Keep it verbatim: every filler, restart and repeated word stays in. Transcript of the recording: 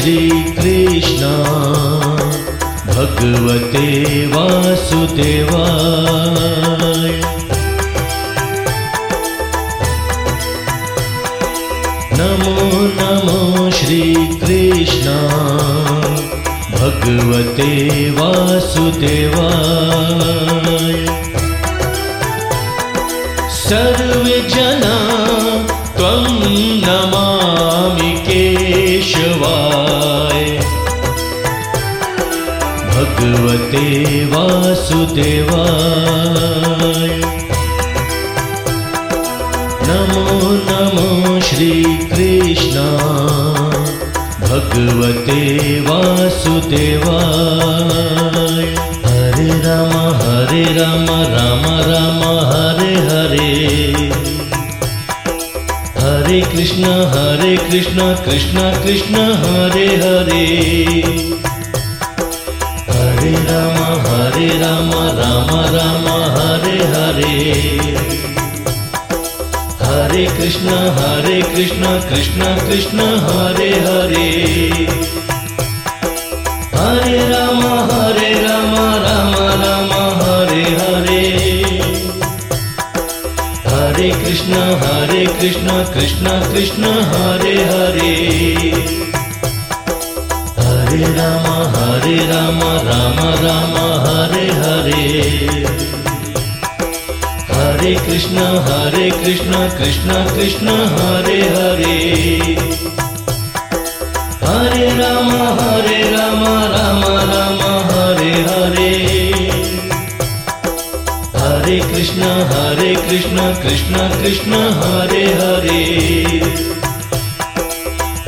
श्री कृष्ण भगवते वासुदेवाय। नमो नमो श्री कृष्ण भगवते वासुदेवाय। सर्वे जना त्वं नमामि केशवाय भगवते वासुदेवाय। नमो नमो श्री कृष्ण भगवते वासुदेवाय। हरे राम हरे राम राम राम हरे हरे। हरे कृष्ण हरे कृष्ण कृष्ण कृष्ण हरे हरे। हरे राम हरे राम राम राम हरे हरे। हरे कृष्ण हरे कृष्ण कृष्ण कृष्ण हरे हरे। हरे राम हरे राम राम राम हरे हरे। हरे कृष्ण हरे कृष्ण कृष्ण कृष्ण हरे हरे। हरे राम हरे राम राम राम हरे हरे। हरे कृष्ण हरे कृष्ण कृष्ण कृष्ण हरे हरे। हरे राम हरे राम राम राम हरे हरे। हरे कृष्ण हरे कृष्ण कृष्ण कृष्ण हरे हरे।